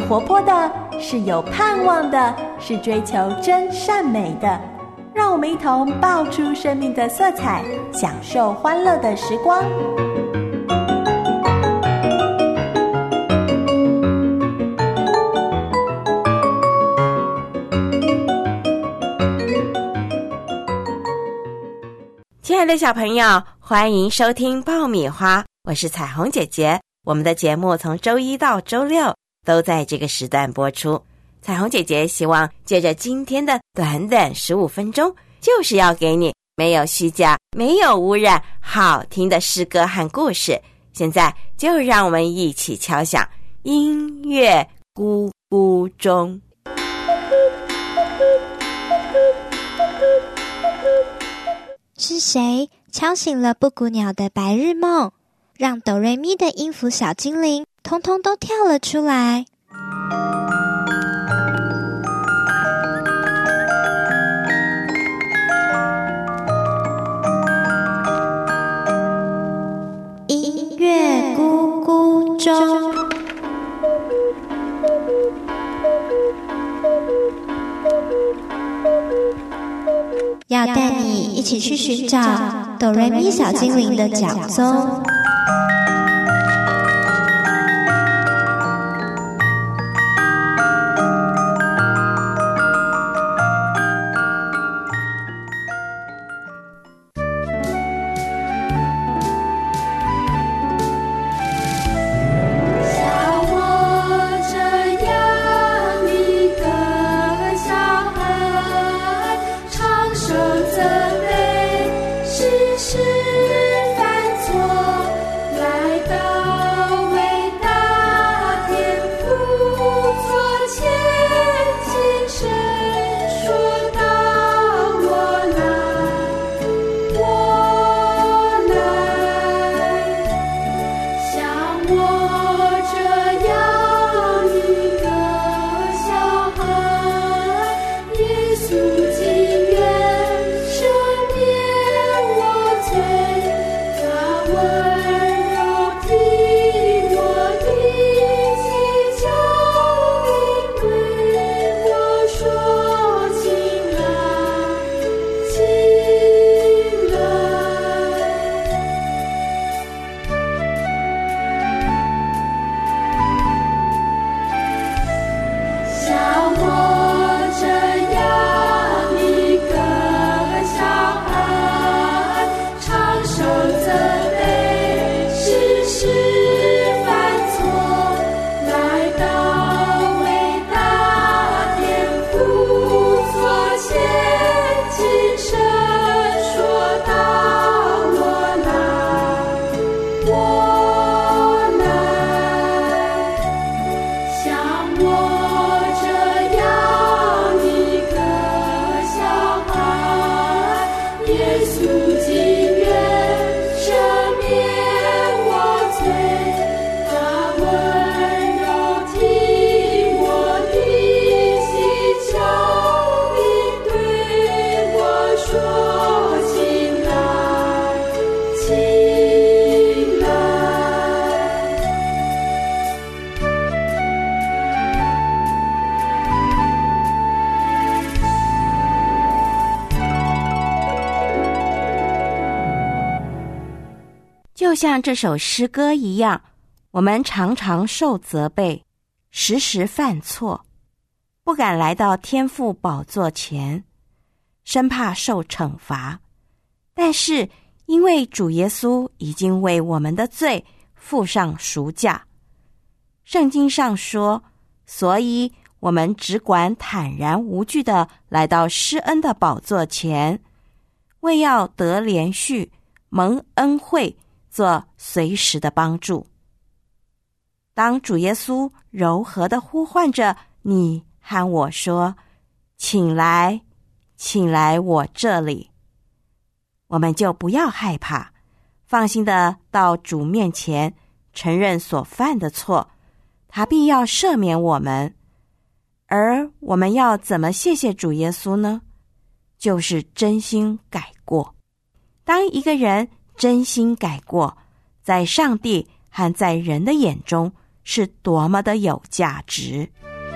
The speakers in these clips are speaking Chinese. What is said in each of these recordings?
活泼的，是有盼望的，是追求真善美的。让我们一同爆出生命的色彩，享受欢乐的时光。 亲爱的小朋友，欢迎收听爆米花，我是彩虹姐姐。我们的节目从周一到周六都在这个时段播出。彩虹姐姐希望借着今天的短短15分钟，就是要给你没有虚假、没有污染、好听的诗歌和故事。现在就让我们一起敲响音乐咕咕钟。 是谁敲醒了布谷鸟的白日梦，让哆瑞咪的音符小精灵通通都跳了出来？音乐咕咕钟。要带你一起去寻找哆瑞咪小精灵的脚踪。 就像这首诗歌一样，我们常常受责备，时时犯错，不敢来到天父宝座前，生怕受惩罚。但是因为主耶稣已经为我们的罪付上赎价，圣经上说，所以我们只管坦然无惧地来到施恩的宝座前，为要得连续蒙恩惠，做随时的帮助。当主耶稣柔和地呼唤着你和我说，请来，请来我这里，我们就不要害怕，放心地到主面前承认所犯的错，他必要赦免我们。而我们要怎么谢谢主耶稣呢？就是真心改过。当一个人真心改过，在上帝和在人的眼中是多么的有价值。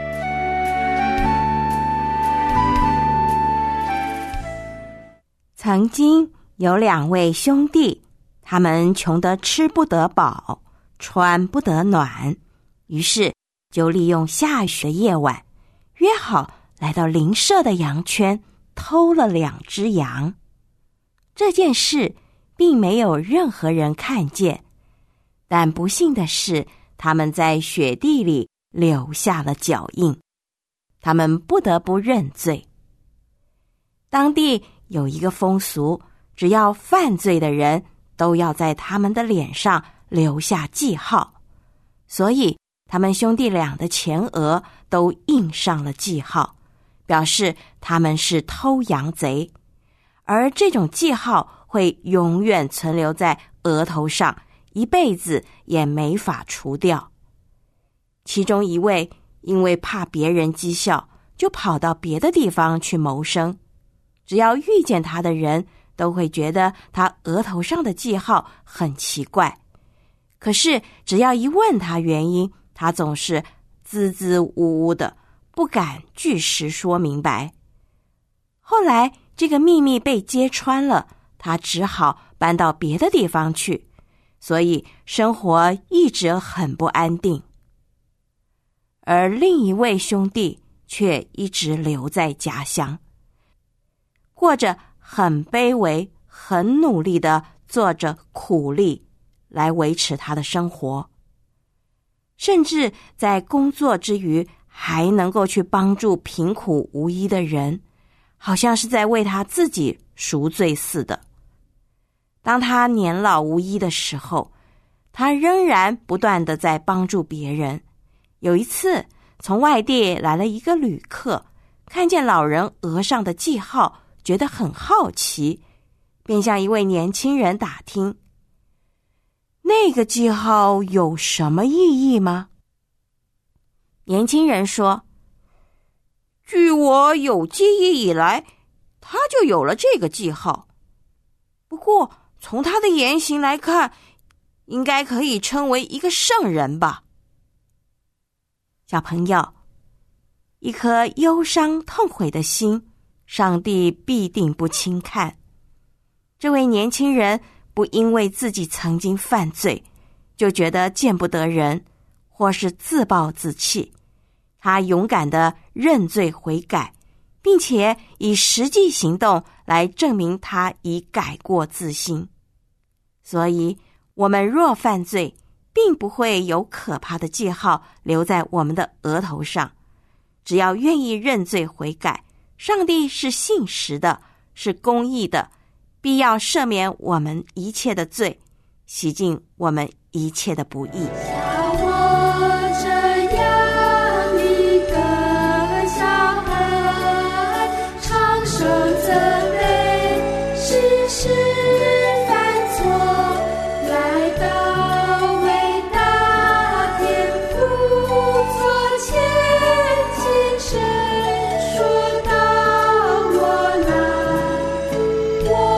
曾经有2位兄弟，他们穷得吃不得饱，穿不得暖，于是就利用下雪的夜晚，约好来到邻舍的羊圈，偷了2只羊。这件事并没有任何人看见，但不幸的是，他们在雪地里留下了脚印，他们不得不认罪。当地有一个风俗，只要犯罪的人都要在他们的脸上留下记号，所以他们兄弟俩的前额都印上了记号，表示他们是偷羊贼，而这种记号会永远存留在额头上，一辈子也没法除掉。其中一位因为怕别人讥笑，就跑到别的地方去谋生，只要遇见他的人都会觉得他额头上的记号很奇怪，可是只要一问他原因，他总是支支吾吾的，不敢据实说明白。后来这个秘密被揭穿了，他只好搬到别的地方去，所以生活一直很不安定。而另一位兄弟却一直留在家乡，过着很卑微、很努力的做着苦力来维持他的生活，甚至在工作之余还能够去帮助贫苦无依的人，好像是在为他自己赎罪似的。当他年老无依的时候，他仍然不断的在帮助别人。有一次，从外地来了一个旅客，看见老人额上的记号，觉得很好奇，便向一位年轻人打听，那个记号有什么意义吗？年轻人说，据我有记忆以来，他就有了这个记号。不过从他的言行来看，应该可以称为一个圣人吧。小朋友，一颗忧伤痛悔的心，上帝必定不轻看。这位年轻人不因为自己曾经犯罪，就觉得见不得人，或是自暴自弃。他勇敢地认罪悔改，并且以实际行动来证明他已改过自新。所以我们若犯罪，并不会有可怕的记号留在我们的额头上。只要愿意认罪悔改，上帝是信实的，是公义的，必要赦免我们一切的罪，洗净我们一切的不义。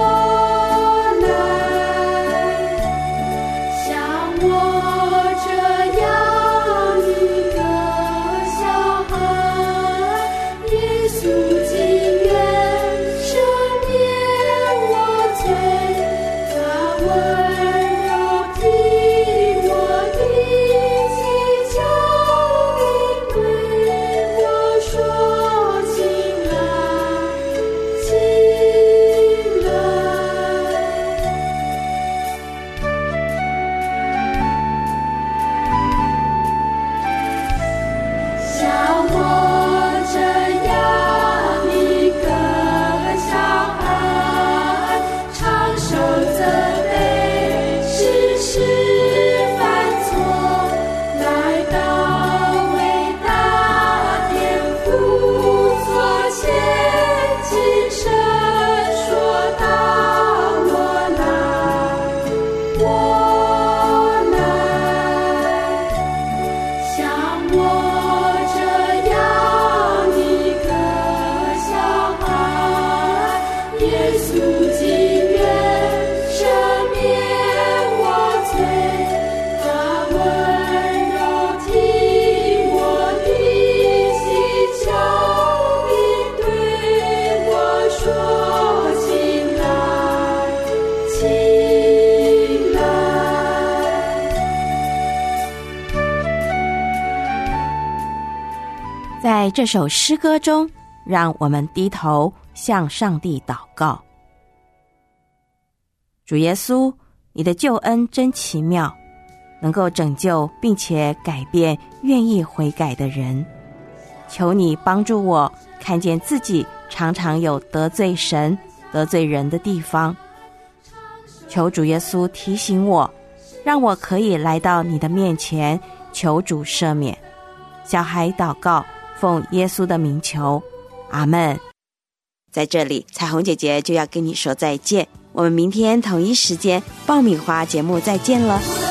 我这在这首诗歌中，让我们低头向上帝祷告。主耶稣，你的救恩真奇妙，能够拯救并且改变愿意悔改的人。求你帮助我看见自己常常有得罪神、得罪人的地方。求主耶稣提醒我，让我可以来到你的面前，求主赦免。小孩祷告，奉耶稣的名求，阿们。在这里，彩虹姐姐就要跟你说再见，我们明天同一时间爆米花节目再见了。